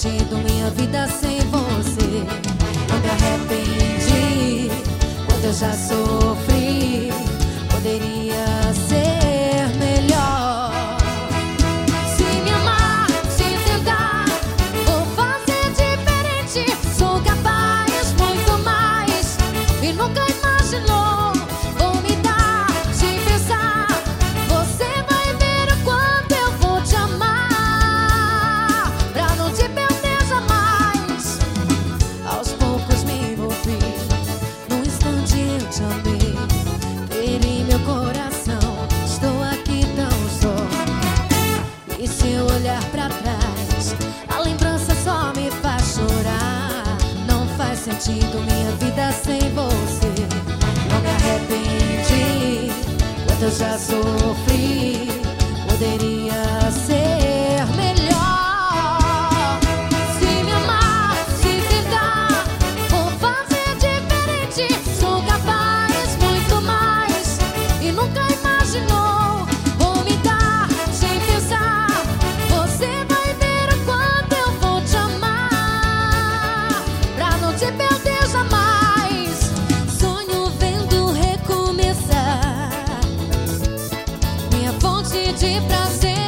sentido minha vida sem você. Não me arrependi quando eu já sofri. Poderia ser melhor. Se me amar, se tentar, vou fazer diferente. Sou capaz, muito mais. E nunca imaginou. Vou me dar de pensar. Você vai ver o quanto eu vou te amar, pra não te perder jamais. Aos poucos me envolvi, num instante eu te amei. Feri meu coração, estou aqui tão só. E se eu olhar pra trás, a lembrança só me faz chorar. Não faz sentido minha vida sem você. Não me arrependi quando eu já sofri. Poderia ser melhor. Se me amar, se tentar, vou fazer diferente. Sou capaz, muito mais. E nunca imaginou. Vou me dar sem pensar. Você vai ver o quanto eu vou te amar, pra não te perder jamais. Sonho vendo recomeçar, minha fonte de prazer.